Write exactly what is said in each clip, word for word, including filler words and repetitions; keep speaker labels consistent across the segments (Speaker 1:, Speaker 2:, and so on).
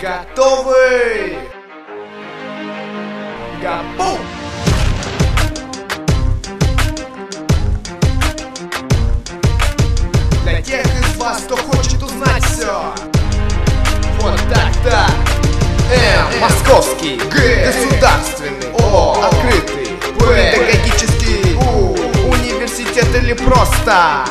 Speaker 1: Готовы? Гапу! Для тех из вас, кто хочет узнать все. Вот так-то. М. Московский. Г. Государственный. О. Открытый. П. Педагогический. У. Университет или просто.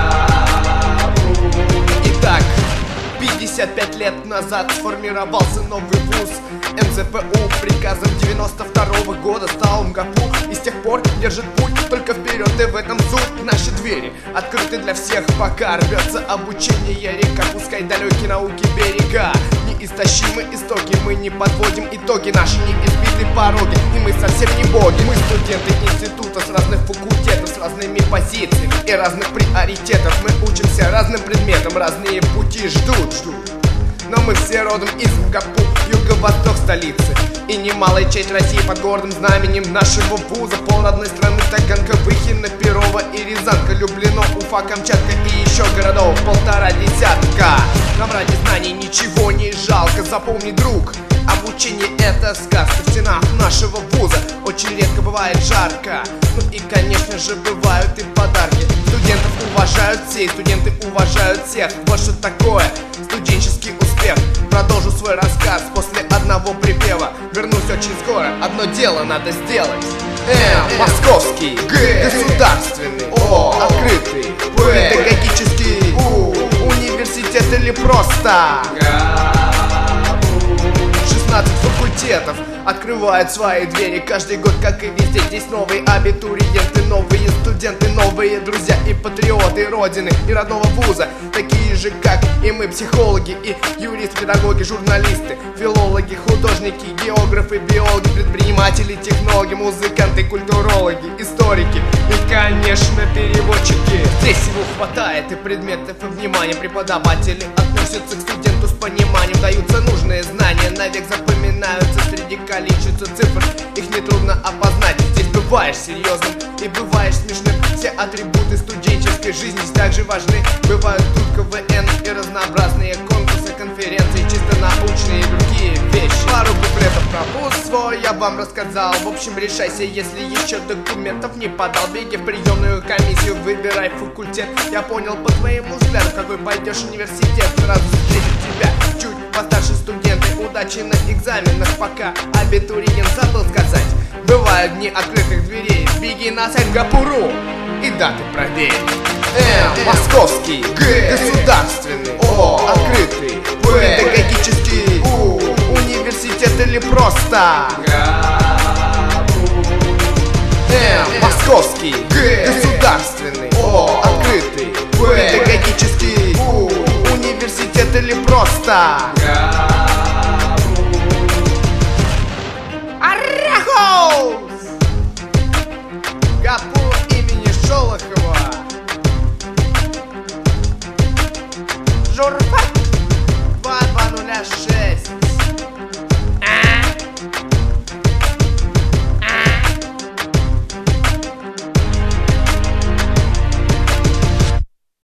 Speaker 1: Итак, пятьдесят пять лет назад сформировался новый вуз. эм зэ пэ у приказом девяносто второго года стал МГАПУ. И с тех пор держит путь только вперед, и в этом суть. Наши двери открыты для всех, пока рвется обучение река. Пускай далекие науки берега неистощимы истоки, мы не подводим итоги, наши не избиты пороги. И мы совсем не боги, мы студенты института с разных факультетов, с разными позициями и разных приоритетов. Мы учимся разным предметам, разные пути ждут, ждут. Но мы все родом из МГАПУ, юго-восток столицы. И немалая часть России под гордым знаменем нашего вуза. Пол родной страны Таганка, Выхино, Перово и Рязанка, Люблино, Уфа, Камчатка и еще городов полтора десятка. Нам ради знаний ничего не жалко, запомни, друг, обучение это сказка. В стенах нашего вуза очень редко бывает жарко. Ну и конечно же бывают и подарки. Студентов уважают все, и студенты уважают всех. Вот что такое студенческий успех. Продолжу свой рассказ после одного припева. Вернусь очень скоро, одно дело надо сделать. М. Московский. Г. Государственный. О. Открытый. П. Педагогический. У. Университет или просто. шестнадцать факультетов открывают свои двери каждый год, как и везде. Здесь новые абитуриенты, новые студенты, новые друзья и патриоты родины и родного вуза. Такие же, как и мы, психологи и юристы, педагоги, журналисты, филологи, художники, географы, биологи, предприниматели, технологи, музыканты, культурологи, историки и, конечно, переводчики. Здесь всего хватает и предметов, и внимания. Преподаватели относятся к студенту с пониманием, даются нужные знания, навек запоминаются среди количества цифр. Их нетрудно опознать. Здесь бываешь серьезным и бываешь смешным. Все атрибуты студенческой жизни также важны. Бывают тут ка вэ эн и разнообразные конкурсы, конференции, чисто научные и другие вещи. Пару куплетов про вуз свой я вам рассказал. В общем, решайся, если еще документов не подал. Беги в приемную комиссию, выбирай факультет. Я понял по твоему взгляду, какой пойдешь университет. Сразу встретит тебя чуть постарше студенты. Удачи на экзаменах, пока абитуриент забыл сказать. Бывают дни открытых дверей. Беги на сайт ГАПУ.ру и даты проверь. М. Московский. Г. Государственный. О. Открытый. П. Педагогический. У. Университет или просто. М. Московский. Г. Государственный. О. Открытый. П. Педагогический. У. Университет или просто.